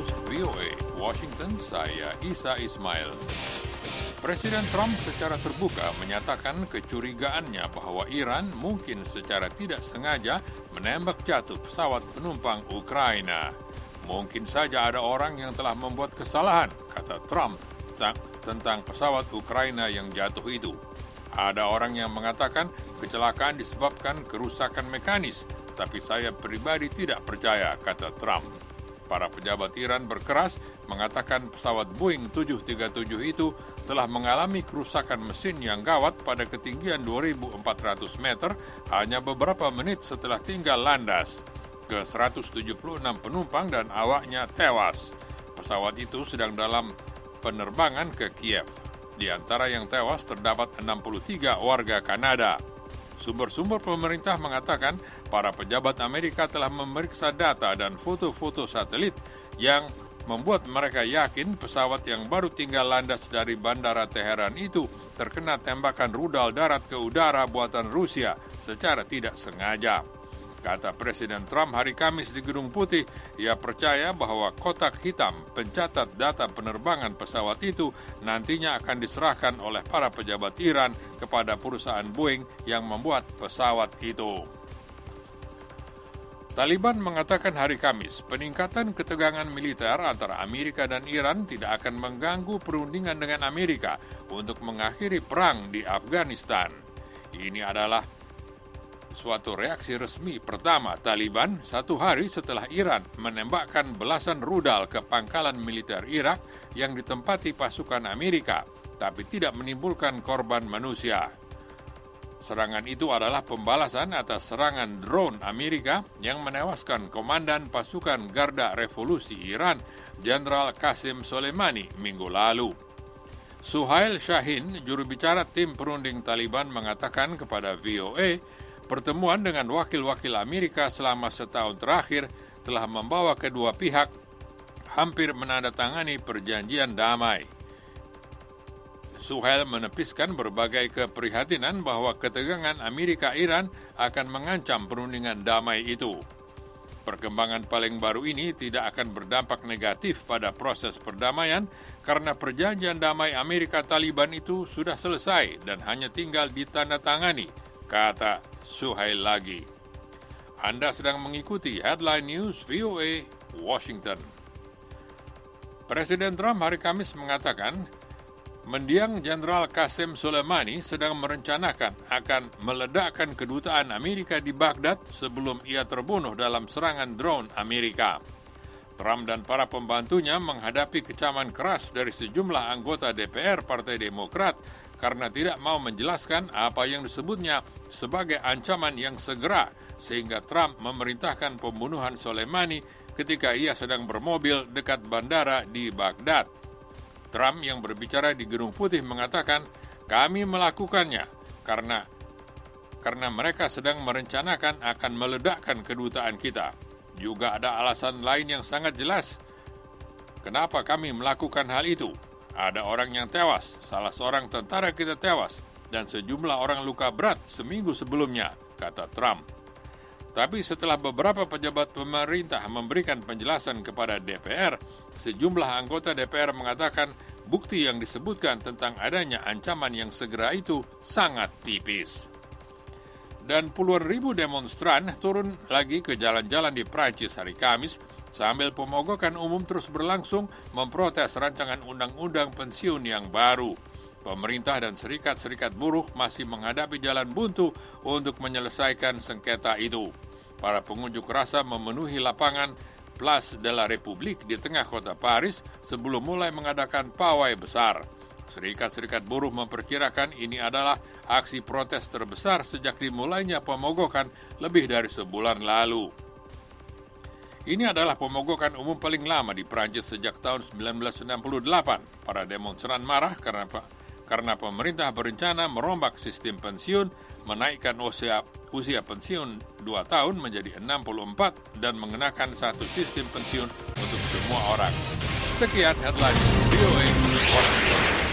News, VOA, Washington, saya Isa Ismail. Presiden Trump secara terbuka menyatakan kecurigaannya bahwa Iran mungkin secara tidak sengaja menembak jatuh pesawat penumpang Ukraina. Mungkin saja ada orang yang telah membuat kesalahan, kata Trump, tentang pesawat Ukraina yang jatuh itu. Ada orang yang mengatakan kecelakaan disebabkan kerusakan mekanis, tapi saya pribadi tidak percaya, kata Trump. Para pejabat Iran berkeras mengatakan pesawat Boeing 737 itu telah mengalami kerusakan mesin yang gawat pada ketinggian 2.400 meter hanya beberapa menit setelah tinggal landas. Ke-176 penumpang dan awaknya tewas. Pesawat itu sedang dalam penerbangan ke Kiev. Di antara yang tewas terdapat 63 warga Kanada. Sumber-sumber pemerintah mengatakan para pejabat Amerika telah memeriksa data dan foto-foto satelit yang membuat mereka yakin pesawat yang baru tinggal landas dari bandara Teheran itu terkena tembakan rudal darat ke udara buatan Rusia secara tidak sengaja. Kata Presiden Trump hari Kamis di Gedung Putih, ia percaya bahwa kotak hitam pencatat data penerbangan pesawat itu nantinya akan diserahkan oleh para pejabat Iran kepada perusahaan Boeing yang membuat pesawat itu. Taliban mengatakan hari Kamis, peningkatan ketegangan militer antara Amerika dan Iran tidak akan mengganggu perundingan dengan Amerika untuk mengakhiri perang di Afghanistan. Ini adalah suatu reaksi resmi pertama Taliban satu hari setelah Iran menembakkan belasan rudal ke pangkalan militer Irak yang ditempati pasukan Amerika, tapi tidak menimbulkan korban manusia. Serangan itu adalah pembalasan atas serangan drone Amerika yang menewaskan komandan pasukan Garda Revolusi Iran, Jenderal Qasem Soleimani, minggu lalu. Suhail Shaheen, juru bicara tim perunding Taliban, mengatakan kepada VOA, pertemuan dengan wakil-wakil Amerika selama setahun terakhir telah membawa kedua pihak hampir menandatangani perjanjian damai. Suhail menepiskan berbagai keprihatinan bahwa ketegangan Amerika-Iran akan mengancam perundingan damai itu. Perkembangan paling baru ini tidak akan berdampak negatif pada proses perdamaian karena perjanjian damai Amerika-Taliban itu sudah selesai dan hanya tinggal ditandatangani, kata Suhail lagi. Anda sedang mengikuti Headline News VOA Washington. Presiden Trump hari Kamis mengatakan, mendiang Jenderal Qasem Soleimani sedang merencanakan akan meledakkan kedutaan Amerika di Baghdad sebelum ia terbunuh dalam serangan drone Amerika. Trump dan para pembantunya menghadapi kecaman keras dari sejumlah anggota DPR Partai Demokrat karena tidak mau menjelaskan apa yang disebutnya sebagai ancaman yang segera, sehingga Trump memerintahkan pembunuhan Soleimani ketika ia sedang bermobil dekat bandara di Baghdad. Trump yang berbicara di Gedung Putih mengatakan, kami melakukannya karena mereka sedang merencanakan akan meledakkan kedutaan kita. Juga ada alasan lain yang sangat jelas kenapa kami melakukan hal itu. Ada orang yang tewas, salah seorang tentara kita tewas, dan sejumlah orang luka berat seminggu sebelumnya, kata Trump. Tapi setelah beberapa pejabat pemerintah memberikan penjelasan kepada DPR, sejumlah anggota DPR mengatakan bukti yang disebutkan tentang adanya ancaman yang segera itu sangat tipis. Dan puluhan ribu demonstran turun lagi ke jalan-jalan di Prancis hari Kamis sambil pemogokan umum terus berlangsung memprotes rancangan undang-undang pensiun yang baru. Pemerintah dan serikat-serikat buruh masih menghadapi jalan buntu untuk menyelesaikan sengketa itu. Para pengunjuk rasa memenuhi lapangan Place de la République di tengah kota Paris sebelum mulai mengadakan pawai besar. Serikat-serikat buruh memperkirakan ini adalah aksi protes terbesar sejak dimulainya pemogokan lebih dari sebulan lalu. Ini adalah pemogokan umum paling lama di Prancis sejak tahun 1968. Para demonstran marah karena pemerintah berencana merombak sistem pensiun, menaikkan usia pensiun 2 tahun menjadi 64 dan mengenakan satu sistem pensiun untuk semua orang. Sekian headline VOA Washington.